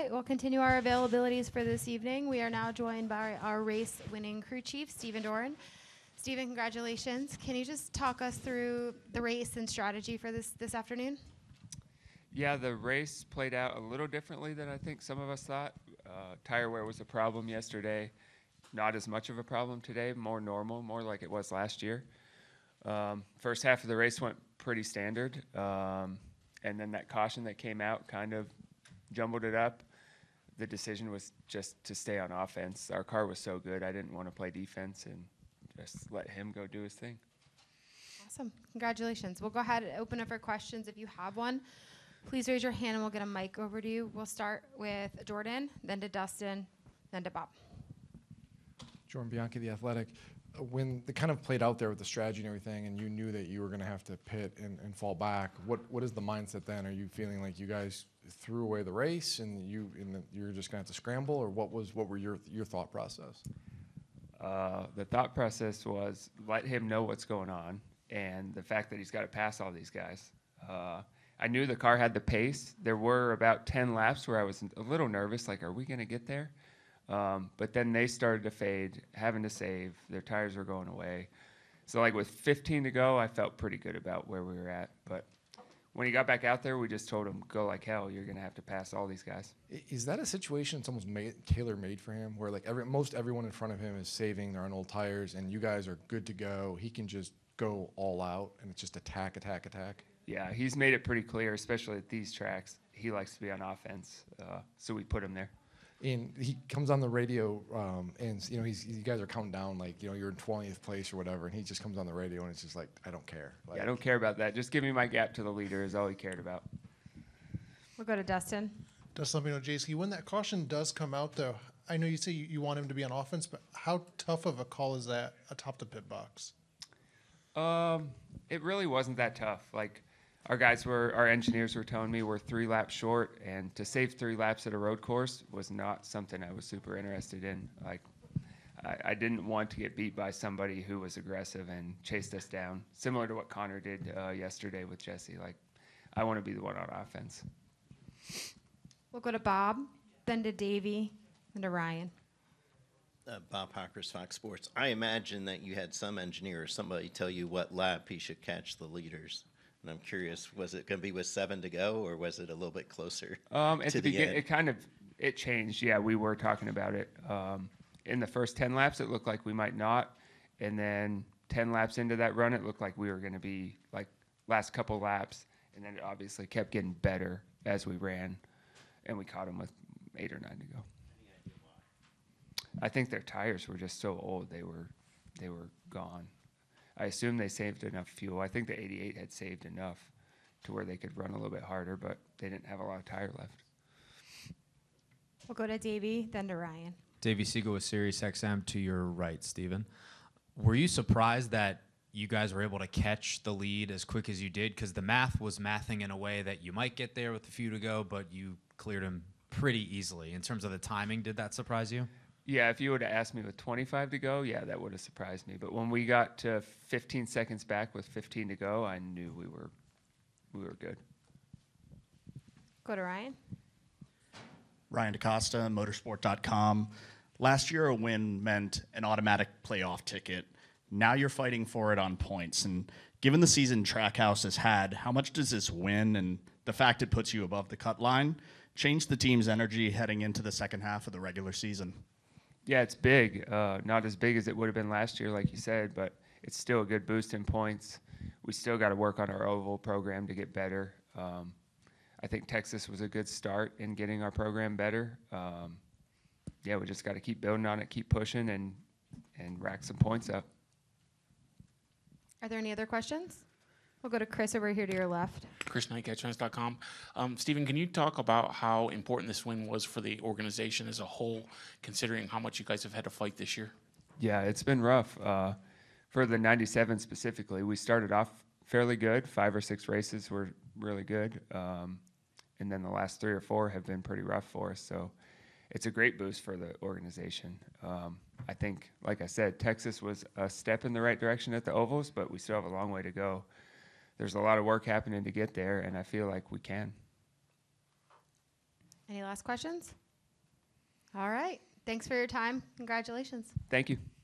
right, we'll continue our availabilities for this evening. We are now joined by our race-winning crew chief, Stephen Doran. Stephen, congratulations. Can you just talk us through the race and strategy for this afternoon? Yeah, the race played out a little differently than I think some of us thought. Tire wear was a problem yesterday. Not as much of a problem today, more normal, more like it was last year. First half of the race went pretty standard. And then that caution that came out kind of jumbled it up. The decision was just to stay on offense. Our car was so good, I didn't want to play defense and just let him go do his thing. Awesome. Congratulations. We'll go ahead and open up for questions if you have one. Please raise your hand and we'll get a mic over to you. We'll start with Jordan, then to Dustin, then to Bob. Jordan Bianchi, The Athletic. When it kind of played out there with the strategy and everything, and you knew that you were going to have to pit and fall back, what is the mindset then? Are you feeling like you guys threw away the race and you're just going to have to scramble, or what were your thought process? The thought process was let him know what's going on, and the fact that he's got to pass all these guys. I knew the car had the pace. There were about 10 laps where I was a little nervous, like, are we going to get there? But then they started to fade, having to save. Their tires were going away. So, like, with 15 to go, I felt pretty good about where we were at. But when he got back out there, we just told him, go like hell. You're going to have to pass all these guys. Is that a situation that's almost tailor-made for him, where, like, most everyone in front of him is saving their own old tires, and you guys are good to go? He can just go all out, and it's just attack, attack, attack? Yeah, he's made it pretty clear, especially at these tracks. He likes to be on offense, so we put him there. And he comes on the radio, and you guys are counting down, like, you're in 20th place or whatever, and he just comes on the radio, and it's just like, I don't care. Like, yeah, I don't care about that. Just give me my gap to the leader is all he cared about. We'll go to Dustin. Dustin Lambino, JC. When that caution does come out, though, I know you say you want him to be on offense, but how tough of a call is that atop the pit box? It really wasn't that tough. Like, our engineers were telling me we're 3 laps short, and to save 3 laps at a road course was not something I was super interested in. Like, I didn't want to get beat by somebody who was aggressive and chased us down, similar to what Connor did yesterday with Jesse. Like, I want to be the one on offense. We'll go to Bob, then to Davey, then to Ryan. Bob Hockers, Fox Sports. I imagine that you had some engineer or somebody tell you what lap he should catch the leaders. And I'm curious, was it going to be with 7 to go, or was it a little bit closer at to the the end? It changed. Yeah, we were talking about it. In the first 10 laps, it looked like we might not. And then 10 laps into that run, it looked like we were going to be, like, last couple laps. And then it obviously kept getting better as we ran. And we caught them with 8 or 9 to go. I think their tires were just so old, they were gone. I assume they saved enough fuel. I think the 88 had saved enough to where they could run a little bit harder, but they didn't have a lot of tire left. We'll go to Davey, then to Ryan. Davey Siegel with Sirius XM to your right, Stephen. Were you surprised that you guys were able to catch the lead as quick as you did? Because the math was mathing in a way that you might get there with a few to go, but you cleared him pretty easily. In terms of the timing, did that surprise you? Yeah, if you would have asked me with 25 to go, yeah, that would have surprised me. But when we got to 15 seconds back with 15 to go, I knew we were good. Go to Ryan. Ryan DaCosta, motorsport.com. Last year, a win meant an automatic playoff ticket. Now you're fighting for it on points. And given the season Trackhouse has had, how much does this win and the fact it puts you above the cut line change the team's energy heading into the second half of the regular season? Yeah, it's big. Not as big as it would have been last year, like you said, but it's still a good boost in points. We still got to work on our oval program to get better. I think Texas was a good start in getting our program better. Yeah, we just got to keep building on it, keep pushing, and rack some points up. Are there any other questions? We'll go to Chris over here to your left. Chris Knight, CatchFans.com. Stephen, can you talk about how important this win was for the organization as a whole, considering how much you guys have had to fight this year? Yeah, it's been rough. For the 97 specifically, we started off fairly good. 5 or 6 races were really good. And then the last 3 or 4 have been pretty rough for us. So it's a great boost for the organization. I think, like I said, Texas was a step in the right direction at the ovals, but we still have a long way to go. There's a lot of work happening to get there, and I feel like we can. Any last questions? All right. Thanks for your time. Congratulations. Thank you.